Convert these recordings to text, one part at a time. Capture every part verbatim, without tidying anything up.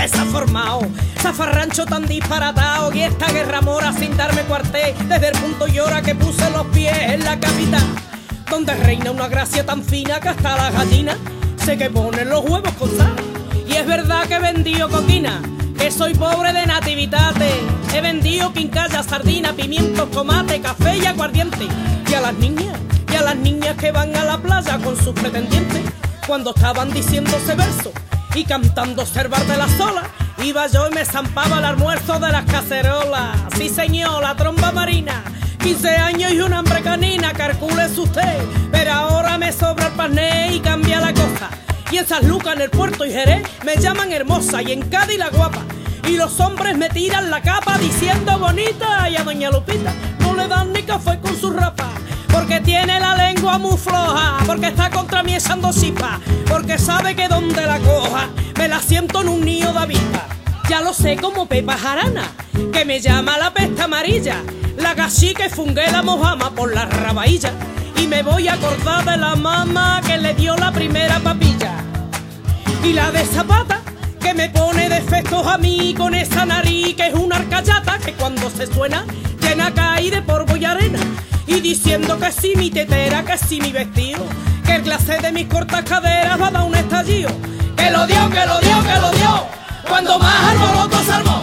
se ha formado, zafarrancho tan disparatado, y esta guerra mora sin darme cuartel, desde el punto y hora que puse los pies en la capital, donde reina una gracia tan fina que hasta las gallinas sé que ponen los huevos con sal. Y es verdad que he vendido coquina, que soy pobre de nativitate, he vendido quincalla, sardina, pimientos, tomate, café y aguardiente. Y a las niñas, y a las niñas que van a la playa con sus pretendientes, cuando estaban diciéndose versos y cantando Servar de la Sola, iba yo y me zampaba el almuerzo de las cacerolas. Sí señor, la tromba marina, quince años y un hambre canina, calcúlese usted, pero ahora me sobra el pané y cambia la cosa. Y en San Lucas, en el Puerto y Jerez, me llaman hermosa, y en Cádiz la guapa, y los hombres me tiran la capa diciendo bonita, y a doña Lupita no le dan ni café con su rapa, porque tiene la lengua muy floja, porque está contra mí echando chispa, porque sabe que donde la coja me la siento en un nido de avispa. Ya lo sé como Pepa Jarana, que me llama la peste amarilla, la cachica y fungué la mojama por la rabailla, y me voy a acordar de la mamá que le dio la primera papilla. Y la de Zapata, que me pone defectos a mí con esa nariz que es una arcayata, que cuando se suena llena cae de polvo y arena, y diciendo que sí mi tetera, que sí mi vestido, que el glacé de mis cortas caderas va a dar un estallido, que lo dio, que lo dio, que lo dio, cuando más alboroto se armó.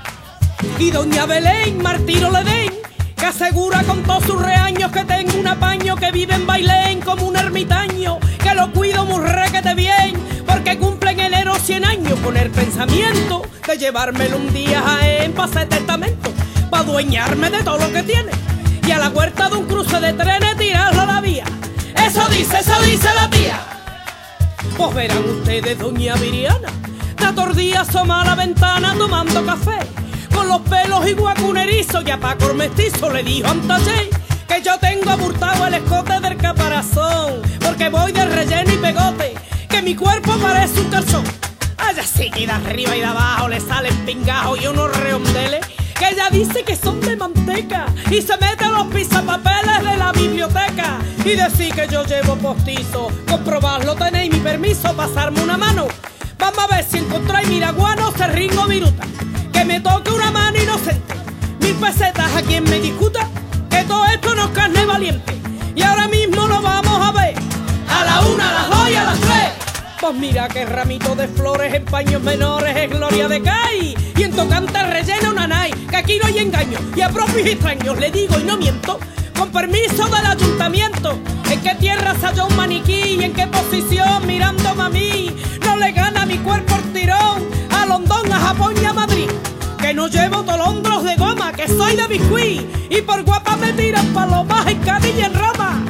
Y doña Belén, martiro le den, que asegura con todos sus reaños que tengo un apaño, que vive en Bailén como un ermitaño, que lo cuido muy requete bien, porque cumple en enero cien años, con el pensamiento de llevármelo un día a Jaén pa' hacer testamento, pa' adueñarme de todo lo que tiene, y a la huerta de un cruce de trenes tirarlo a la vía. Eso dice, eso dice la tía. Pues verán ustedes, doña Viriana, está todo el día asoma a la ventana tomando café, con los pelos igual que un erizo, y a Paco el mestizo le dijo Antallé que yo tengo aburtado el escote del caparazón, porque voy de relleno y pegote, que mi cuerpo parece un calzón. Allá sí que de arriba y de abajo le salen pingajos y unos redondeles, que ella dice que son de manteca, y se mete a los pisapapeles de la biblioteca, y decir que yo llevo postizo, comprobarlo, tenéis mi permiso, pasarme una mano, vamos a ver si encontráis miraguano, serringo, viruta, que me toque una mano inocente, mil pesetas a quien me discuta, que todo esto no es carne valiente, y ahora mismo lo vamos a ver, a la una, a las dos y a las tres. Pues mira que ramito de flores en paños menores es gloria de Cai, y en tocante rellena una nai, que aquí no hay engaño, y a propios y extraños le digo y no miento, con permiso del ayuntamiento, en qué tierra se halló un maniquí y en qué posición mirándome a mí, no le gana mi cuerpo el tirón a Londón, a Japón y a Madrid, que no llevo tolondros de goma, que soy de biscuit, y por guapa me tiran palomas en Cádiz y en Roma.